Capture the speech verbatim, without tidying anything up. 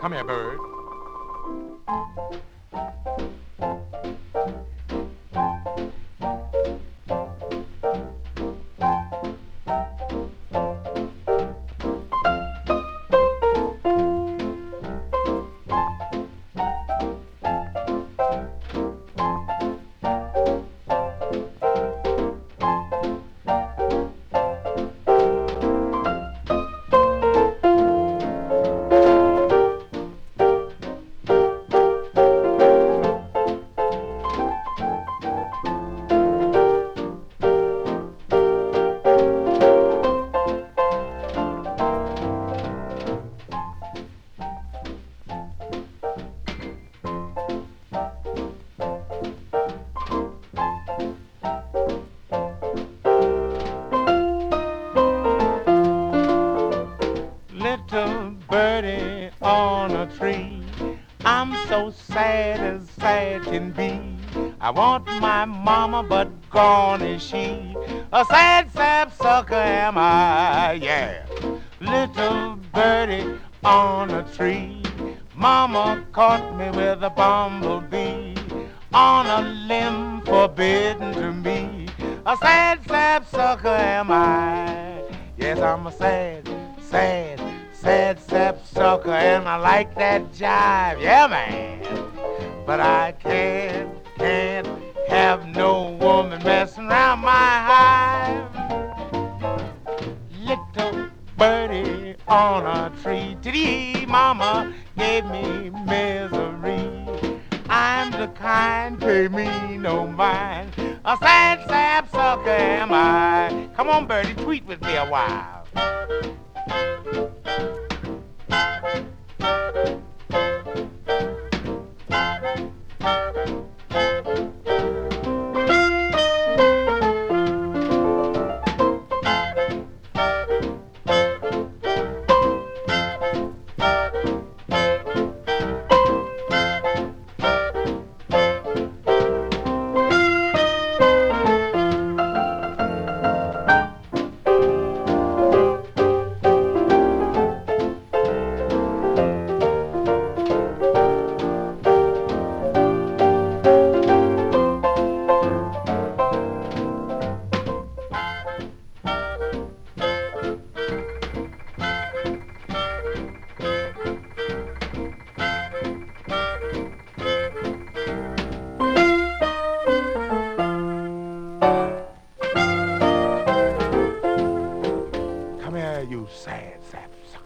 Come here, bird. Little birdie on a tree, I'm so sad as sad can be. I want my mama, but gone is she. A sad sap sucker am I, yeah. Little birdie on a tree, mama caught me with a bumblebee on a limb forbidden to me. A sad sap sucker am I. Yes, I'm a sad, sad, sad sap sucker, and I like that jive, yeah, man. But I can't, can't have no woman messing around my hive. Little birdie on a tree, tee mama gave me misery. I'm the kind, pay me no mind. A sad sap sucker am I. Come on, birdie, tweet with me a while. Come here, you sad sap sucker.